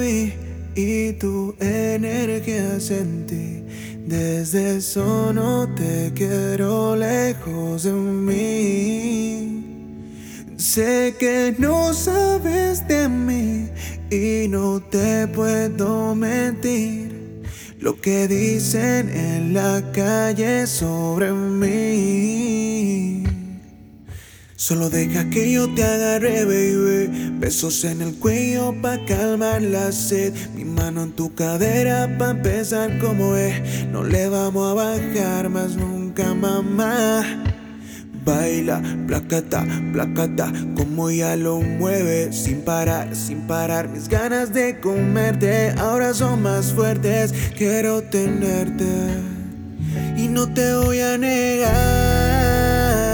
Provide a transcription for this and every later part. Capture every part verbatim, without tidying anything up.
mí y tu energía sentí. Desde eso no te quiero lejos de mí. Sé que no sabes de mí y no te puedo mentir. Lo que dicen en la calle sobre mí. Solo deja que yo te agarre, baby. Besos en el cuello pa' calmar la sed. Mi mano en tu cadera pa' empezar como es. No le vamos a bajar más nunca, mamá. Baila, placata, placata, como ella lo mueve. Sin parar, sin parar. Mis ganas de comerte ahora son más fuertes. Quiero tenerte y no te voy a negar.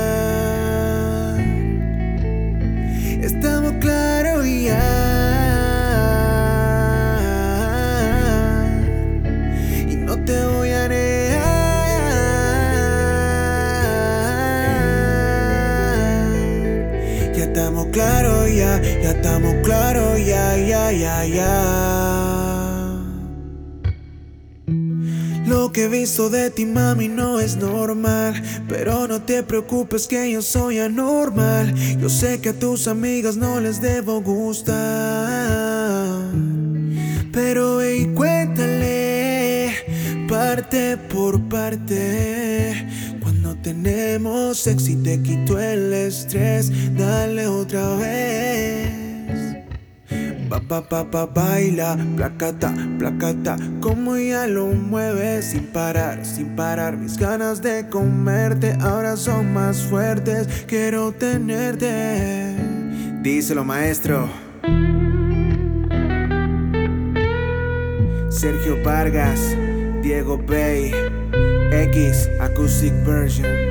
Estamos claros ya. Y no te voy a negar. Ya estamos claros ya. Ya estamos claros ya, ya, ya, ya. Lo que he visto de ti, mami, no es normal. Pero no te preocupes que yo soy anormal. Yo sé que a tus amigas no les debo gustar, pero hey, cuéntale parte por parte. Cuando tenemos sexo y te quito el estrés, dale otra vez. Pa, pa, pa, pa, baila, placata, placata, como ella lo mueve. Sin parar, sin parar. Mis ganas de comerte ahora son más fuertes. Quiero tenerte. Díselo, maestro. Sergio Vargas, Diego Bay, X Acoustic Version.